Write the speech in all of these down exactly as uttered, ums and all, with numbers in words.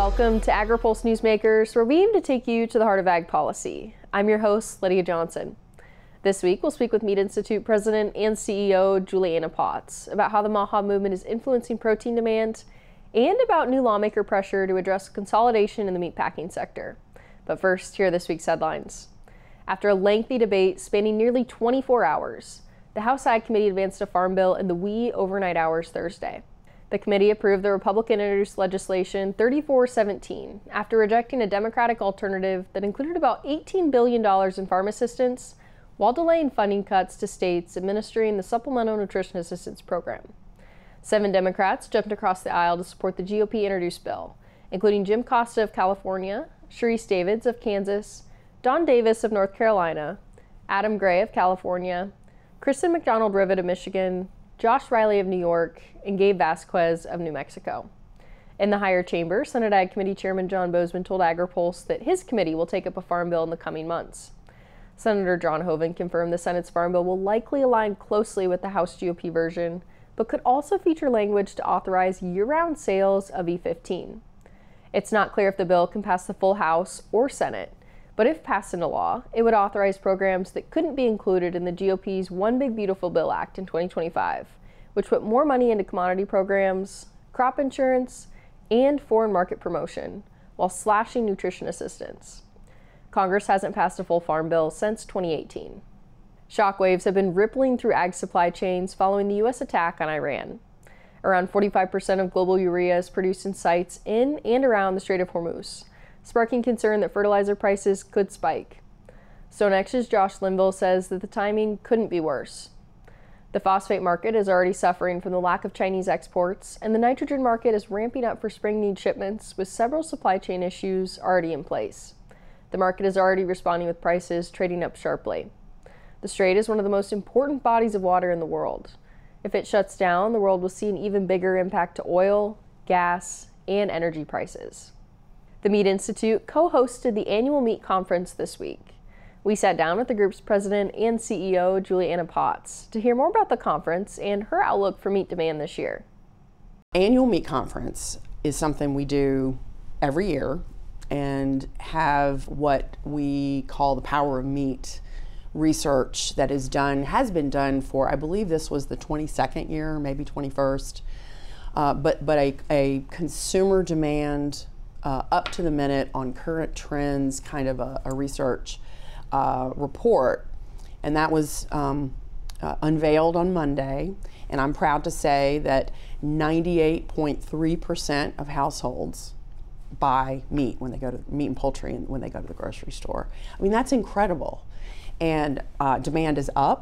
Welcome to AgriPulse Newsmakers, where we aim to take you to the heart of ag policy. I'm your host, Lydia Johnson. This week, we'll speak with Meat Institute President and C E O Juliana Potts about how the MAHA movement is influencing protein demand and about new lawmaker pressure to address consolidation in the meatpacking sector. But first, here are this week's headlines. After a lengthy debate spanning nearly twenty-four hours, the House Ag Committee advanced a farm bill in the wee overnight hours Thursday. The committee approved the Republican-introduced legislation thirty-four seventeen after rejecting a Democratic alternative that included about eighteen billion dollars in farm assistance while delaying funding cuts to states administering the Supplemental Nutrition Assistance Program. Seven Democrats jumped across the aisle to support the G O P-introduced bill, including Jim Costa of California, Sharice Davids of Kansas, Don Davis of North Carolina, Adam Gray of California, Kristen McDonald-Rivet of Michigan, Josh Riley of New York, and Gabe Vasquez of New Mexico. In the higher chamber, Senate Ag Committee Chairman John Boozman told AgriPulse that his committee will take up a farm bill in the coming months. Senator John Hoeven confirmed the Senate's farm bill will likely align closely with the House G O P version, but could also feature language to authorize year-round sales of E fifteen. It's not clear if the bill can pass the full House or Senate, but if passed into law, it would authorize programs that couldn't be included in the G O P's One Big Beautiful Bill Act in twenty twenty-five, which put more money into commodity programs, crop insurance, and foreign market promotion, while slashing nutrition assistance. Congress hasn't passed a full farm bill since twenty eighteen. Shockwaves have been rippling through ag supply chains following the U S attack on Iran. Around forty-five percent of global urea is produced in sites in and around the Strait of Hormuz, sparking concern that fertilizer prices could spike. StoneX's Josh Linville says that the timing couldn't be worse. The phosphate market is already suffering from the lack of Chinese exports, and the nitrogen market is ramping up for spring need shipments with several supply chain issues already in place. The market is already responding with prices trading up sharply. The Strait is one of the most important bodies of water in the world. If it shuts down, the world will see an even bigger impact to oil, gas, and energy prices. The Meat Institute co-hosted the annual meat conference this week. We sat down with the group's president and C E O, Juliana Potts, to hear more about the conference and her outlook for meat demand this year. Annual meat conference is something we do every year and have what we call the Power of Meat research that is done, has been done for, I believe this was the twenty-second year, maybe twenty-first, uh, but, but a, a consumer demand uh, up to the minute on current trends kind of a, a research uh, report. And that was um, uh, unveiled on Monday. And I'm proud to say that ninety-eight point three percent of households buy meat when they go to meat and poultry and when they go to the grocery store. I mean, that's incredible. And uh, demand is up.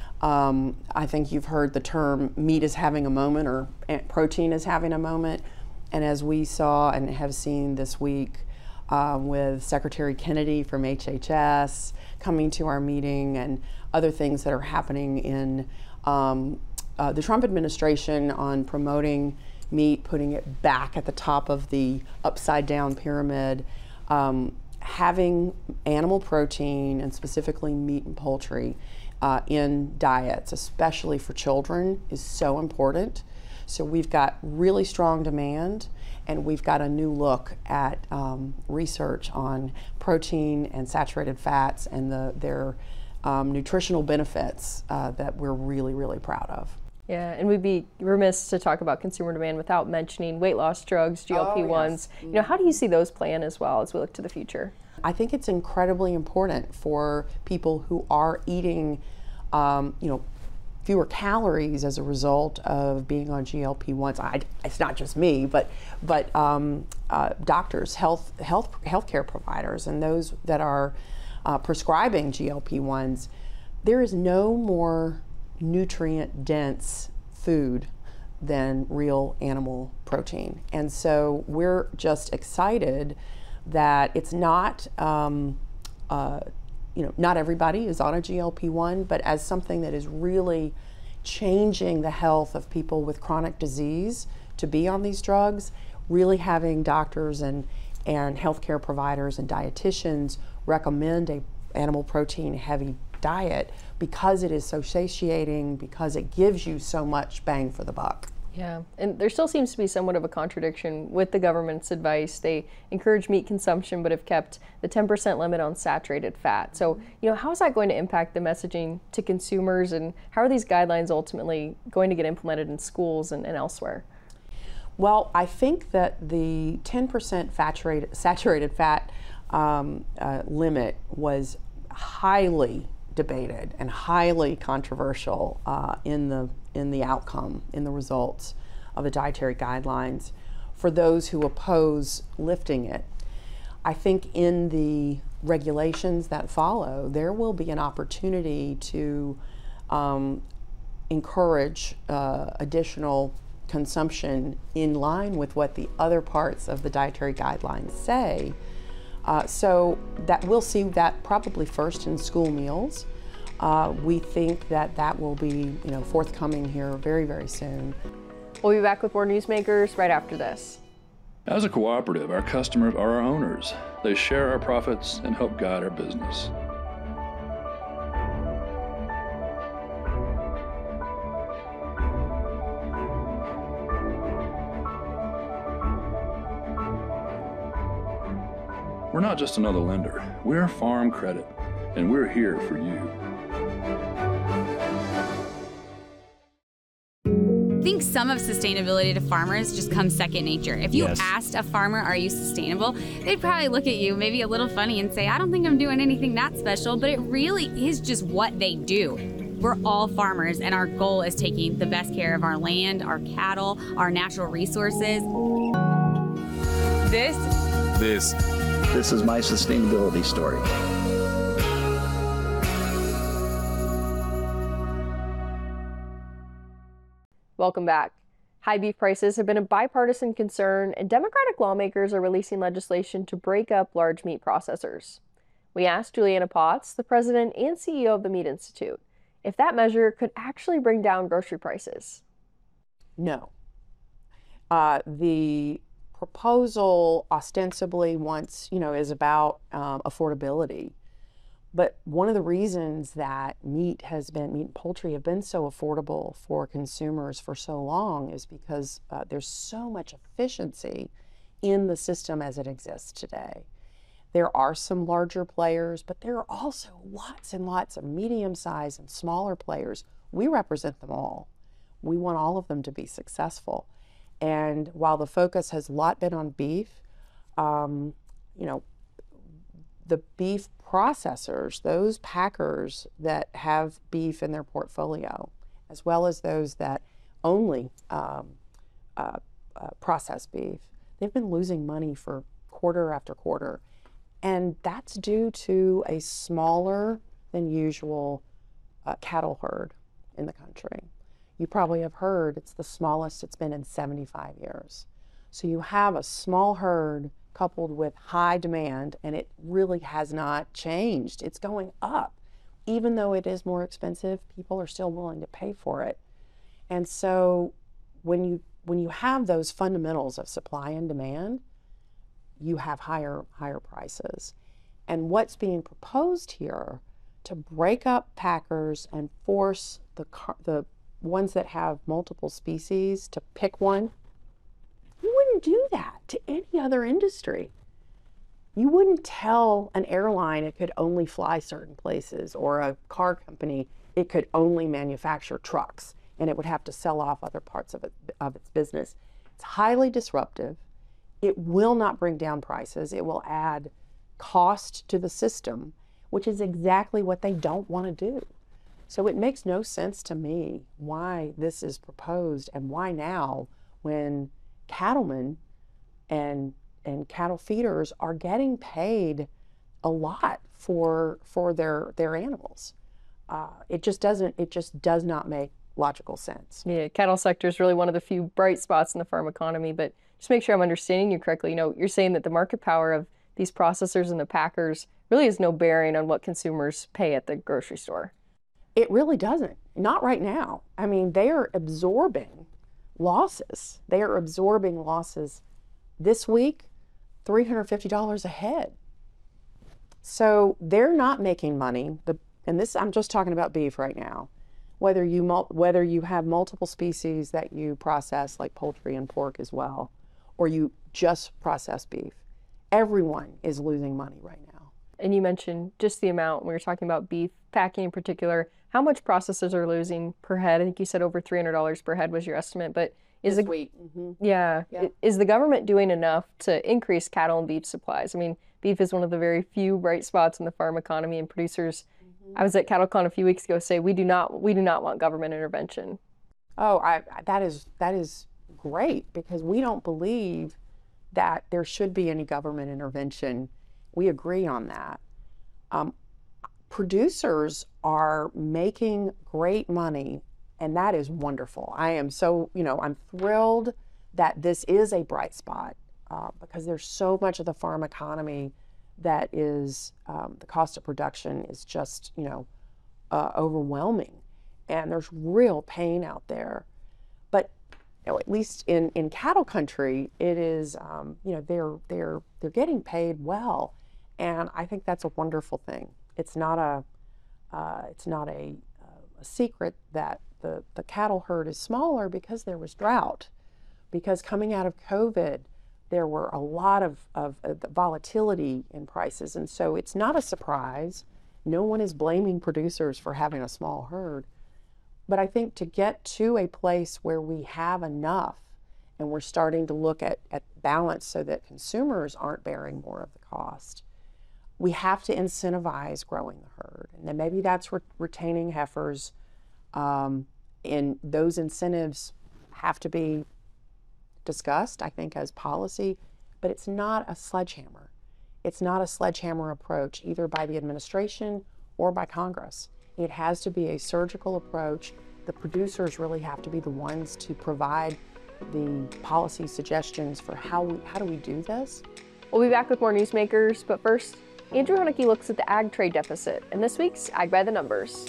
Um, I think you've heard the term meat is having a moment, or protein is having a moment. And as we saw and have seen this week uh, with Secretary Kennedy from H H S coming to our meeting and other things that are happening in um, uh, the Trump administration on promoting meat, putting it back at the top of the upside down pyramid, um, having animal protein and specifically meat and poultry uh, in diets, especially for children, is so important. So we've got really strong demand, and we've got a new look at um, research on protein and saturated fats and the, their um, nutritional benefits uh, that we're really, really proud of. Yeah, and we'd be remiss to talk about consumer demand without mentioning weight loss drugs, G L P one s. Oh, yes. You know, how do you see those playing as well as we look to the future? I think it's incredibly important for people who are eating, um, you know, fewer calories as a result of being on G L P one s. I, it's not just me, but but um, uh, doctors, health health healthcare providers, and those that are uh, prescribing G L P one s. There is no more nutrient dense food than real animal protein. And so we're just excited that it's not, um, uh, you know, not everybody is on a G L P one, but as something that is really changing the health of people with chronic disease to be on these drugs, really having doctors and, and healthcare providers and dietitians recommend a animal protein heavy diet because it is so satiating, because it gives you so much bang for the buck. Yeah, and there still seems to be somewhat of a contradiction with the government's advice. They encourage meat consumption, but have kept the ten percent limit on saturated fat. So, you know, how is that going to impact the messaging to consumers, and how are these guidelines ultimately going to get implemented in schools and, and elsewhere? Well, I think that the ten percent saturated, saturated fat um, uh, limit was highly debated and highly controversial uh, in the in the outcome, in the results of the dietary guidelines for those who oppose lifting it. I think in the regulations that follow, there will be an opportunity to um, encourage uh, additional consumption in line with what the other parts of the dietary guidelines say. Uh, so that we'll see that probably first in school meals. Uh, we think that that will be, you know, forthcoming here very, very soon. We'll be back with more Newsmakers right after this. As a cooperative, our customers are our owners. They share our profits and help guide our business. We're not just another lender. We're Farm Credit, and we're here for you. I think some of sustainability to farmers just comes second nature. If you Yes. asked a farmer, are you sustainable? They'd probably look at you maybe a little funny and say, I don't think I'm doing anything that special, but it really is just what they do. We're all farmers, and our goal is taking the best care of our land, our cattle, our natural resources. This, This This is my sustainability story. Welcome back. High beef prices have been a bipartisan concern, and Democratic lawmakers are releasing legislation to break up large meat processors. We asked Juliana Potts, the president and C E O of the Meat Institute, if that measure could actually bring down grocery prices. No. Uh, the proposal ostensibly wants, you know, is about um, affordability. But one of the reasons that meat has been, meat and poultry have been so affordable for consumers for so long is because uh, there's so much efficiency in the system as it exists today. There are some larger players, but there are also lots and lots of medium-sized and smaller players. We represent them all. We want all of them to be successful. And while the focus has a lot been on beef, um, you know, the beef processors, those packers that have beef in their portfolio, as well as those that only um, uh, uh, process beef, they've been losing money for quarter after quarter. And that's due to a smaller than usual uh, cattle herd in the country. You probably have heard it's the smallest it's been in seventy-five years. So you have a small herd coupled with high demand, and it really has not changed. It's going up. Even though it is more expensive, people are still willing to pay for it. And so when you when you have those fundamentals of supply and demand, you have higher higher prices. And what's being proposed here to break up packers and force the the ones that have multiple species to pick one, you wouldn't do that to any other industry. You wouldn't tell an airline it could only fly certain places, or a car company it could only manufacture trucks and it would have to sell off other parts of, it, of its business. It's highly disruptive. It will not bring down prices. It will add cost to the system, which is exactly what they don't want to do. So it makes no sense to me why this is proposed, and why now, when cattlemen and and cattle feeders are getting paid a lot for for their their animals. Uh, it just doesn't. It just does not make logical sense. Yeah, cattle sector is really one of the few bright spots in the farm economy. But just make sure I'm understanding you correctly. You know, you're saying that the market power of these processors and the packers really has no bearing on what consumers pay at the grocery store. It really doesn't. Not right now. I mean, they are absorbing losses. They are absorbing losses this week, three hundred fifty dollars a head. So they're not making money. The, and this, I'm just talking about beef right now. whether you mul- whether you have multiple species that you process, like poultry and pork as well, or you just process beef, everyone is losing money right now. And you mentioned just the amount when we were talking about beef packing in particular, how much processors are losing per head. I think you said over three hundred dollars per head was your estimate, but is This the, week. Mm-hmm. yeah, Yeah. is the government doing enough to increase cattle and beef supplies? I mean, beef is one of the very few bright spots in the farm economy, and producers, I was at CattleCon a few weeks ago, say we do not we do not want government intervention. Oh, I, I- that is that is great, because we don't believe that there should be any government intervention. We agree on that. Um, producers are making great money, and that is wonderful. I am so, you know, I'm thrilled that this is a bright spot, uh, because there's so much of the farm economy that is, um, the cost of production is just, you know, uh, overwhelming. And there's real pain out there. But you know, at least in, in cattle country, it is, um, you know, they're, they're, they're getting paid well. And I think that's a wonderful thing. It's not a, uh, it's not a, a secret that the, the cattle herd is smaller because there was drought. Because coming out of COVID, there were a lot of, of, of volatility in prices. And so it's not a surprise. No one is blaming producers for having a small herd. But I think to get to a place where we have enough and we're starting to look at, at balance so that consumers aren't bearing more of the cost, we have to incentivize growing the herd. And then maybe that's re- retaining heifers. Um, and those incentives have to be discussed, I think, as policy, but it's not a sledgehammer. It's not a sledgehammer approach either by the administration or by Congress. It has to be a surgical approach. The producers really have to be the ones to provide the policy suggestions for how we, how do we do this? We'll be back with more newsmakers, but first, Andrew Huneke looks at the ag trade deficit in this week's Ag by the Numbers.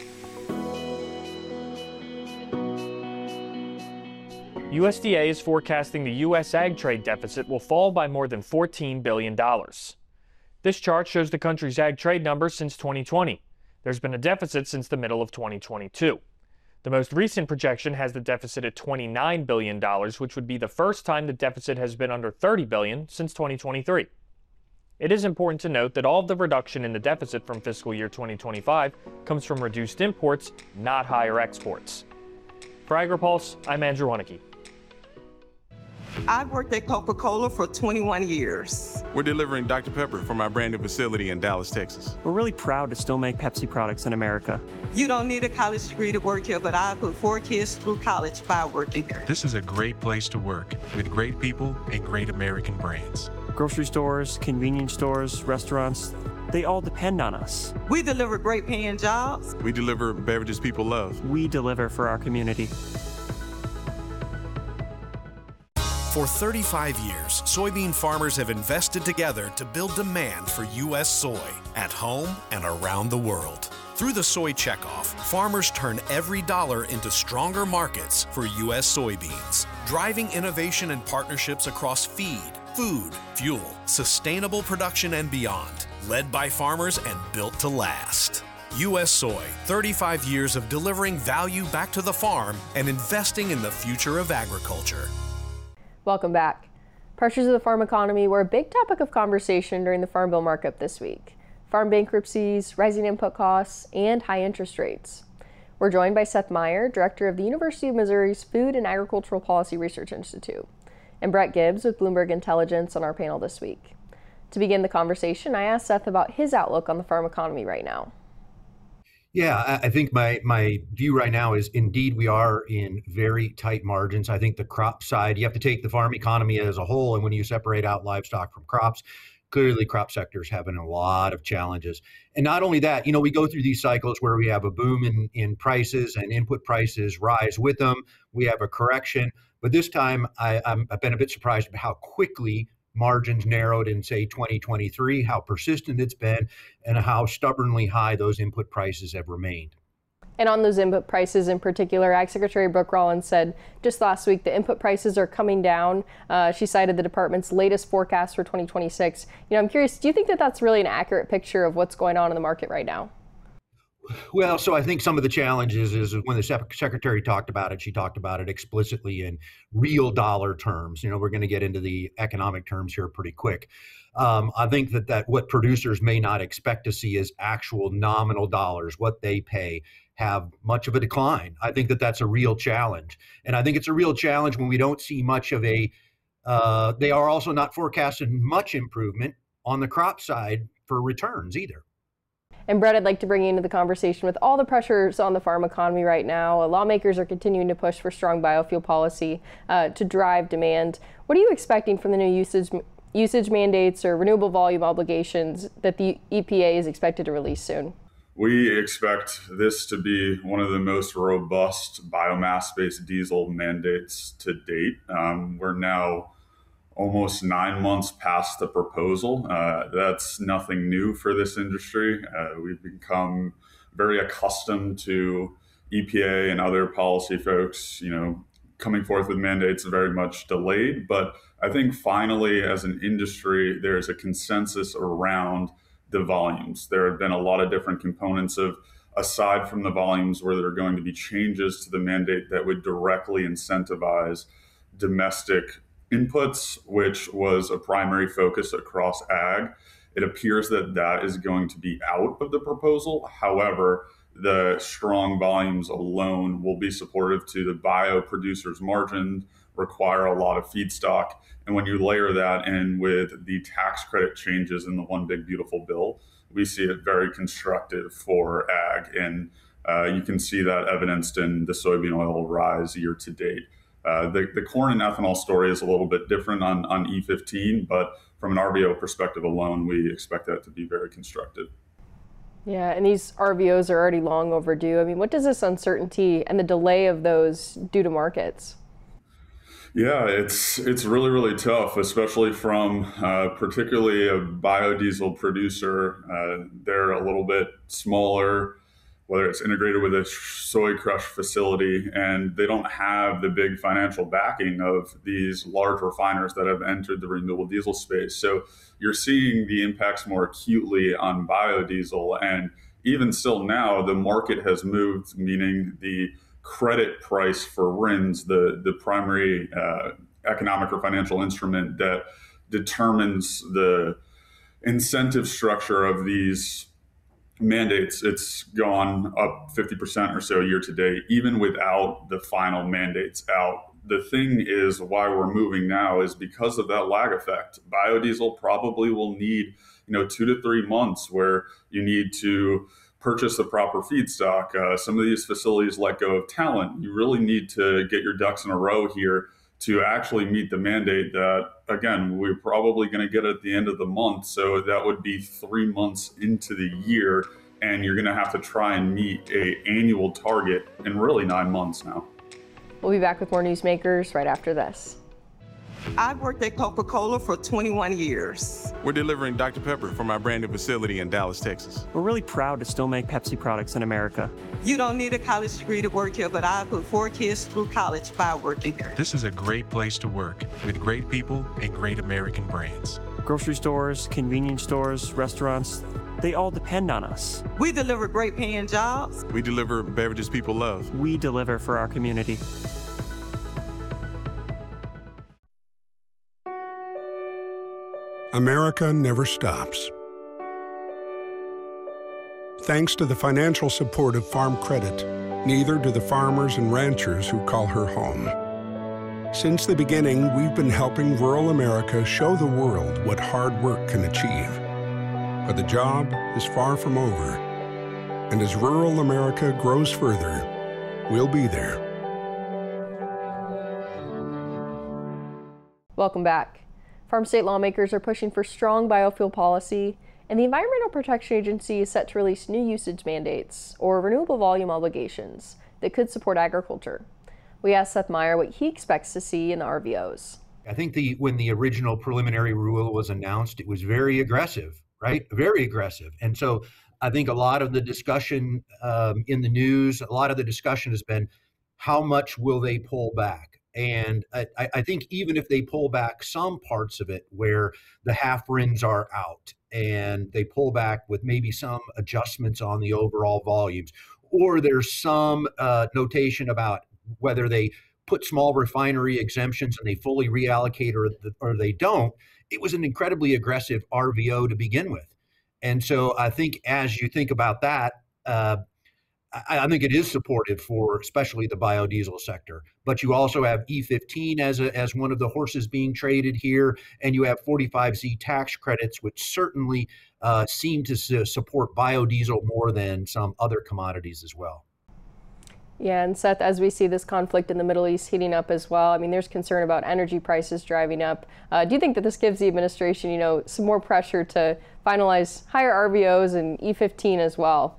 U S D A is forecasting the U S ag trade deficit will fall by more than fourteen billion dollars. This chart shows the country's ag trade numbers since twenty twenty. There's been a deficit since the middle of twenty twenty-two. The most recent projection has the deficit at twenty-nine billion dollars, which would be the first time the deficit has been under thirty billion dollars since twenty twenty-three. It is important to note that all of the reduction in the deficit from fiscal year twenty twenty-five comes from reduced imports, not higher exports. For AgriPulse, I'm Andrew Huneke. I've worked at Coca-Cola for twenty-one years. We're delivering Doctor Pepper from our brand new facility in Dallas, Texas. We're really proud to still make Pepsi products in America. You don't need a college degree to work here, but I put four kids through college by working here. This is a great place to work with great people and great American brands. Grocery stores, convenience stores, restaurants, they all depend on us. We deliver great paying jobs. We deliver beverages people love. We deliver for our community. For thirty-five years, soybean farmers have invested together to build demand for U S soy at home and around the world. Through the Soy Checkoff, farmers turn every dollar into stronger markets for U S soybeans, driving innovation and partnerships across feed, food, fuel, sustainable production, and beyond, led by farmers and built to last. U S Soy, thirty-five years of delivering value back to the farm and investing in the future of agriculture. Welcome back. Pressures of the farm economy were a big topic of conversation during the Farm Bill markup this week. Farm bankruptcies, rising input costs, and high interest rates. We're joined by Seth Meyer, director of the University of Missouri's Food and Agricultural Policy Research Institute, and Brett Gibbs with Bloomberg Intelligence on our panel this week. To begin the conversation, I asked Seth about his outlook on the farm economy right now. Yeah, I think my my view right now is indeed we are in very tight margins. I think the crop side, you have to take the farm economy as a whole, and when you separate out livestock from crops, clearly crop sector is having a lot of challenges. And not only that, you know, we go through these cycles where we have a boom in, in prices and input prices rise with them. We have a correction, but this time I, I'm, I've been a bit surprised by how quickly margins narrowed in, say, twenty twenty-three, how persistent it's been, and how stubbornly high those input prices have remained. And on those input prices in particular, Ag Secretary Brooke Rollins said just last week the input prices are coming down. Uh, she cited the department's latest forecast for twenty twenty-six. You know, I'm curious, do you think that that's really an accurate picture of what's going on in the market right now? Well, so I think some of the challenges is when the sec- secretary talked about it, she talked about it explicitly in real dollar terms. You know, we're going to get into the economic terms here pretty quick. Um, I think that, that what producers may not expect to see is actual nominal dollars, what they pay, have much of a decline. I think that that's a real challenge. And I think it's a real challenge when we don't see much of a, uh, they are also not forecasting much improvement on the crop side for returns either. And Brett, I'd like to bring you into the conversation with all the pressures on the farm economy right now. Lawmakers are continuing to push for strong biofuel policy uh, to drive demand. What are you expecting from the new usage usage mandates or renewable volume obligations that the E P A is expected to release soon? We expect this to be one of the most robust biomass-based diesel mandates to date. Um, we're now almost nine months past the proposal. Uh, that's nothing new for this industry. Uh, we've become very accustomed to E P A and other policy folks, you know, coming forth with mandates very much delayed. But I think finally, as an industry, there's a consensus around the volumes. There have been a lot of different components of, aside from the volumes, where there are going to be changes to the mandate that would directly incentivize domestic inputs, which was a primary focus across ag. It appears that that is going to be out of the proposal. However, the strong volumes alone will be supportive to the bio producers' margin, require a lot of feedstock. And when you layer that in with the tax credit changes in the One Big Beautiful Bill, we see it very constructive for ag. And uh, you can see that evidenced in the soybean oil rise year to date. Uh, the, the corn and ethanol story is a little bit different on, on E fifteen, but from an R V O perspective alone, we expect that to be very constructive. Yeah, and these R V Os are already long overdue. I mean, what does this uncertainty and the delay of those do to markets? Yeah, it's it's really, really tough, especially from uh, particularly a biodiesel producer. Uh, they're a little bit smaller, whether it's integrated with a soy crush facility, and they don't have the big financial backing of these large refiners that have entered the renewable diesel space. So you're seeing the impacts more acutely on biodiesel. And even still now, the market has moved, meaning the credit price for R I Ns, the, the primary uh, economic or financial instrument that determines the incentive structure of these mandates, it's gone up fifty percent or so year to date, even without the final mandates out. The thing is, why we're moving now is because of that lag effect. Biodiesel probably will need, you know, two to three months where you need to purchase the proper feedstock. Uh, some of these facilities let go of talent. You really need to get your ducks in a row here to actually meet the mandate that, again, we're probably going to get at the end of the month. So that would be three months into the year, and you're going to have to try and meet a annual target in really nine months now. We'll be back with more Newsmakers right after this. I've worked at Coca-Cola for twenty-one years. We're delivering Doctor Pepper from our brand new facility in Dallas, Texas. We're really proud to still make Pepsi products in America. You don't need a college degree to work here, but I put four kids through college by working here. This is a great place to work with great people and great American brands. Grocery stores, convenience stores, restaurants, they all depend on us. We deliver great paying jobs. We deliver beverages people love. We deliver for our community. America never stops. Thanks to the financial support of Farm Credit, neither do the farmers and ranchers who call her home. Since the beginning, we've been helping rural America show the world what hard work can achieve. But the job is far from over. And as rural America grows further, we'll be there. Welcome back. Farm state lawmakers are pushing for strong biofuel policy, and the Environmental Protection Agency is set to release new usage mandates or renewable volume obligations that could support agriculture. We asked Seth Meyer what he expects to see in the R V Os. I think the when the original preliminary rule was announced, it was very aggressive, right? Very aggressive. And so I think a lot of the discussion um, in the news, a lot of the discussion has been, how much will they pull back? And I, I think even if they pull back some parts of it where the half R I Ns are out and they pull back with maybe some adjustments on the overall volumes, or there's some uh, notation about whether they put small refinery exemptions and they fully reallocate or, or they don't, it was an incredibly aggressive R V O to begin with. And so I think as you think about that, uh, I, I think it is supportive for especially the biodiesel sector. But you also have E fifteen as a, as one of the horses being traded here, and you have forty-five Z tax credits, which certainly uh, seem to su- support biodiesel more than some other commodities as well. Yeah, and Seth, as we see this conflict in the Middle East heating up as well, I mean, there's concern about energy prices driving up. Uh, do you think that this gives the administration, you know, some more pressure to finalize higher R V Os and E fifteen as well?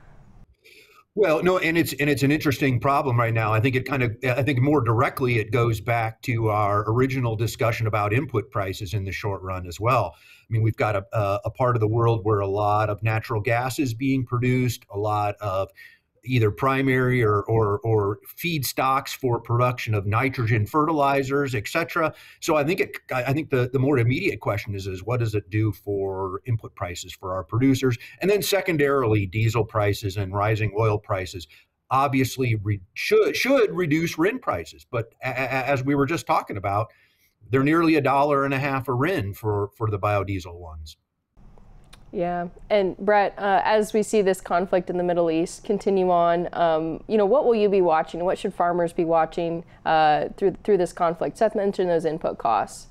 Well, no, and it's and it's an interesting problem right now. I think it kind of, I think more directly, it goes back to our original discussion about input prices in the short run as well. I mean, we've got a, a part of the world where a lot of natural gas is being produced, a lot of either primary or, or, or feedstocks for production of nitrogen fertilizers, et cetera. So I think it, I think the, the more immediate question is, is what does it do for input prices for our producers? And then secondarily, diesel prices and rising oil prices obviously re, should, should reduce R I N prices. But a, a, as we were just talking about, they're nearly a dollar and a half a R I N for, for the biodiesel ones. Yeah, and Brett, uh, as we see this conflict in the Middle East continue on, um, you know, what will you be watching? What should farmers be watching uh, through through this conflict? Seth mentioned those input costs.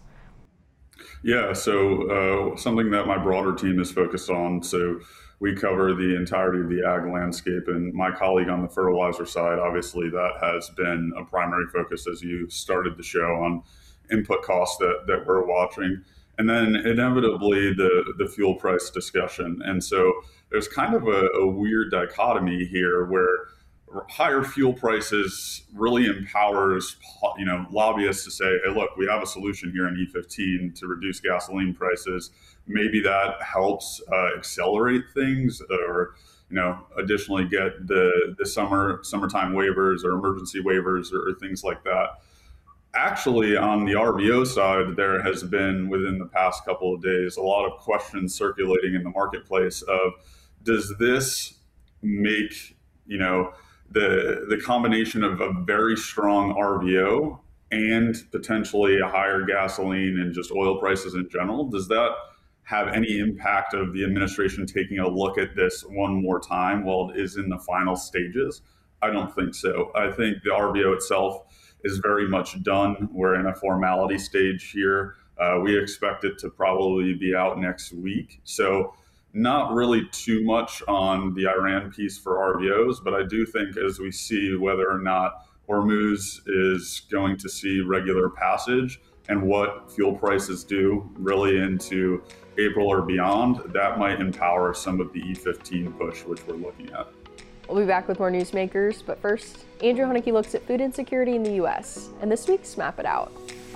Yeah, so uh, something that my broader team is focused on. So we cover the entirety of the ag landscape, and my colleague on the fertilizer side, obviously that has been a primary focus as you started the show on input costs that, that we're watching. And then inevitably the, the fuel price discussion. And so there's kind of a, a weird dichotomy here where higher fuel prices really empowers, you know, lobbyists to say, hey, look, we have a solution here in E fifteen to reduce gasoline prices. Maybe that helps uh, accelerate things, or, you know, additionally get the, the summer summertime waivers or emergency waivers or, or things like that. Actually, on the R V O side, there has been, within the past couple of days, a lot of questions circulating in the marketplace of, does this make, you know, the the combination of a very strong R V O and potentially a higher gasoline and just oil prices in general, does that have any impact of the administration taking a look at this one more time while it is in the final stages? I don't think so. I think the R V O itself is very much done. We're in a formality stage here. Uh, we expect it to probably be out next week. So not really too much on the Iran piece for R V Os, but I do think as we see whether or not Hormuz is going to see regular passage and what fuel prices do really into April or beyond, that might empower some of the E fifteen push, which we're looking at. We'll be back with more Newsmakers, but first, Andrew Huneke looks at food insecurity in the U S and this week's Map It Out.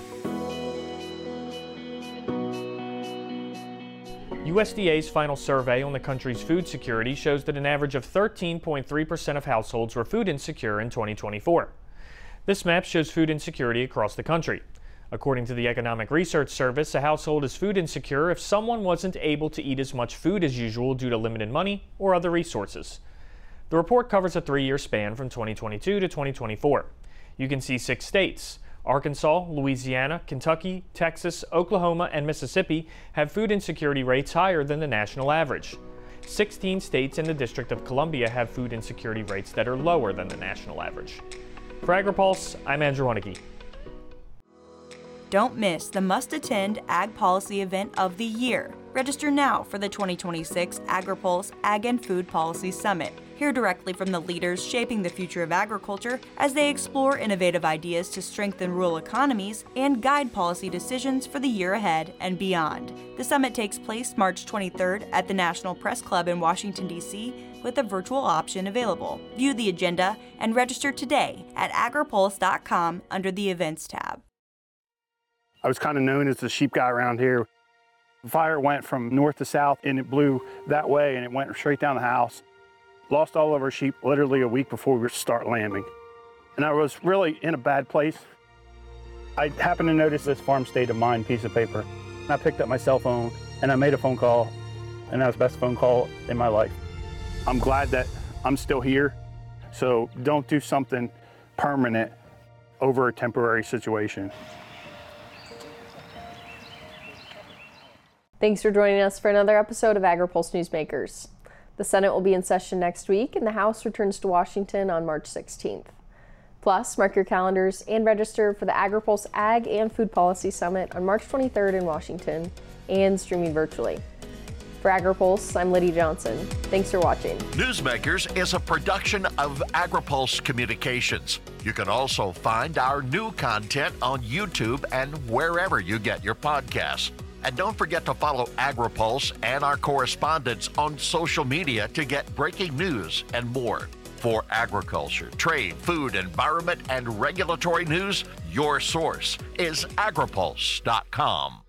U S D A's final survey on the country's food security shows that an average of thirteen point three percent of households were food insecure in twenty twenty-four. This map shows food insecurity across the country. According to the Economic Research Service, a household is food insecure if someone wasn't able to eat as much food as usual due to limited money or other resources. The report covers a three-year span from twenty twenty-two to twenty twenty-four. You can see six states, Arkansas, Louisiana, Kentucky, Texas, Oklahoma, and Mississippi have food insecurity rates higher than the national average. sixteen states and the District of Columbia have food insecurity rates that are lower than the national average. For AgriPulse, I'm Andrew Huneke. Don't miss the must-attend Ag Policy event of the year. Register now for the twenty twenty-six AgriPulse Ag and Food Policy Summit. Hear directly from the leaders shaping the future of agriculture as they explore innovative ideas to strengthen rural economies and guide policy decisions for the year ahead and beyond. The summit takes place March twenty-third at the National Press Club in Washington, D C, with a virtual option available. View the agenda and register today at agripulse dot com under the Events tab. I was kind of known as the sheep guy around here. The fire went from north to south and it blew that way and it went straight down the house. Lost all of our sheep literally a week before we were to start lambing. And I was really in a bad place. I happened to notice this farm state of mind piece of paper. I picked up my cell phone and I made a phone call, and that was the best phone call in my life. I'm glad that I'm still here, so don't do something permanent over a temporary situation. Thanks for joining us for another episode of AgriPulse Newsmakers. The Senate will be in session next week, and the House returns to Washington on March sixteenth. Plus, mark your calendars and register for the AgriPulse Ag and Food Policy Summit on March twenty-third in Washington and streaming virtually. For AgriPulse, I'm Lydia Johnson. Thanks for watching. Newsmakers is a production of AgriPulse Communications. You can also find our new content on YouTube and wherever you get your podcasts. And don't forget to follow AgriPulse and our correspondents on social media to get breaking news and more. For agriculture, trade, food, environment, and regulatory news, your source is agripulse dot com.